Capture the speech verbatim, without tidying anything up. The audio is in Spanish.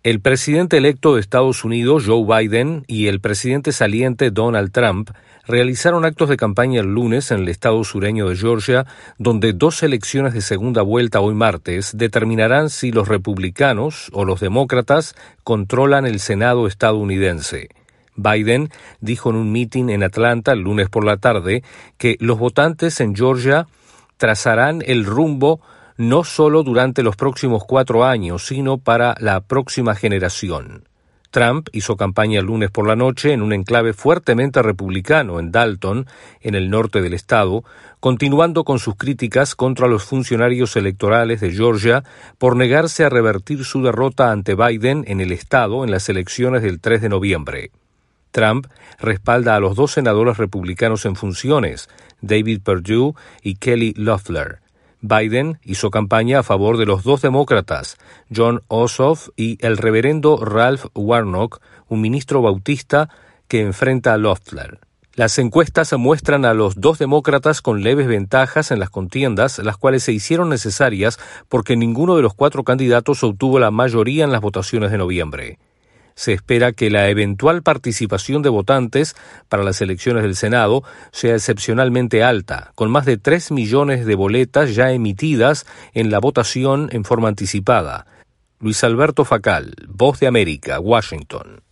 El presidente electo de Estados Unidos, Joe Biden, y el presidente saliente, Donald Trump, realizaron actos de campaña el lunes en el estado sureño de Georgia, donde dos elecciones de segunda vuelta hoy martes determinarán si los republicanos o los demócratas controlan el Senado estadounidense. Biden dijo en un mitin en Atlanta el lunes por la tarde que los votantes en Georgia trazarán el rumbo no solo durante los próximos cuatro años, sino para la próxima generación. Trump hizo campaña el lunes por la noche en un enclave fuertemente republicano en Dalton, en el norte del estado, continuando con sus críticas contra los funcionarios electorales de Georgia por negarse a revertir su derrota ante Biden en el estado en las elecciones del tres de noviembre. Trump respalda a los dos senadores republicanos en funciones, David Perdue y Kelly Loeffler. Biden hizo campaña a favor de los dos demócratas, Jon Ossoff y el reverendo Ralph Warnock, un ministro bautista que enfrenta a Loeffler. Las encuestas muestran a los dos demócratas con leves ventajas en las contiendas, las cuales se hicieron necesarias porque ninguno de los cuatro candidatos obtuvo la mayoría en las votaciones de noviembre. Se espera que la eventual participación de votantes para las elecciones del Senado sea excepcionalmente alta, con más de tres millones de boletas ya emitidas en la votación en forma anticipada. Luis Alberto Facal, Voz de América, Washington.